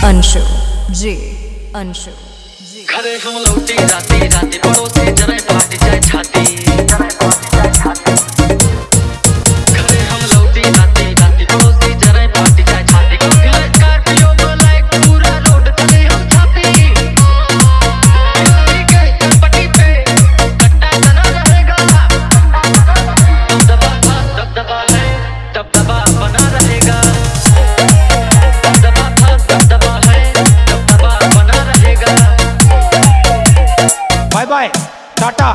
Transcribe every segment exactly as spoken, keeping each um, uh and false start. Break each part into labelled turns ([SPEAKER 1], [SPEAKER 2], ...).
[SPEAKER 1] अंशु जी अंशु जी
[SPEAKER 2] घरे हम लौटी राती राती पड़ोसी जरे फाट जाए छाती। घरे हम लौटी राती राती पड़ोसी जरे फाट जाए छाती। क्योंकि स्कॉर्पियो ब्लैक पूरा रोड तले हम छाती। पट्टी पे कट्टा बना रहेगा। दबदबा था दबदबा है दबदबा बना रहेगा। दबदबा था दबदबा है दबदबा बना रहेगा।
[SPEAKER 3] Bye bye tata.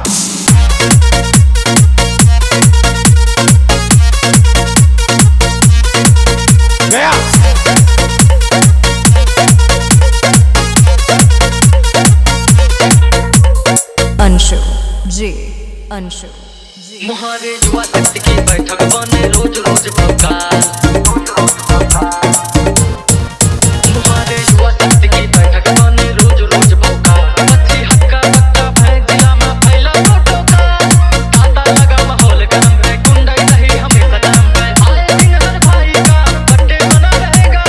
[SPEAKER 3] गया।
[SPEAKER 1] अंशु जी अंशु जी
[SPEAKER 2] मुहारे जुआ तख्त की बैठक बने रोज रोज भौका। मुहारे जुआ तख्त की बैठक बने रोज रोज भौका। बच्ची हक्का बच्चा भैं जिला में फैला फोटो का। ताता लगा माहौल गरम है कुंडई रही हमेशा गरम है। आए दिन हर भाई का बर्थडे बना रहेगा।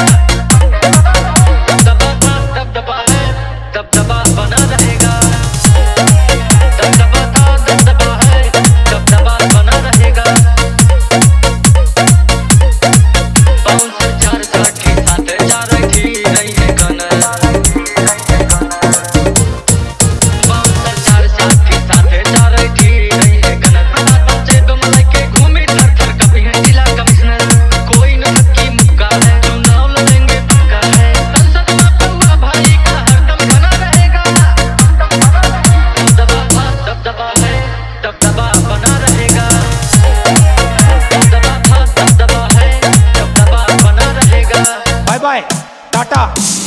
[SPEAKER 2] दबदबा था दबदबा है दबदबा बना रहेगा। दबदबा था दबदबा है दबदबा बना रहेगा। बाउंसर चार साठी साथ जा रही नहीं है कनर। बाउंसर चार साथी साथ जा रही नहीं है कनर। बच्चे बमला के घूमी थर थर कभी है जिला कमिश्नर। कोई न हकी मुक्का है चुनाव लड़ेंगे पक्का है। संसद में पौआ भाई का हरदम घना रहेगा। दबदबा था दबदबा है दबदबा बना रहेगा। दबदबा था दबदबा है दबदबा बना रहेगा।
[SPEAKER 3] Bye bye tata.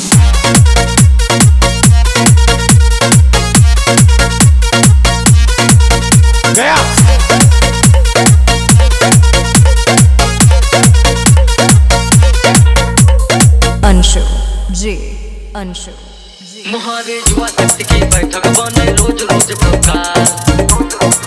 [SPEAKER 3] गया।
[SPEAKER 1] अंशु जी अंशु जी
[SPEAKER 2] मुहारे जुआ तख्त की बैठक बने रोज रोज भौका।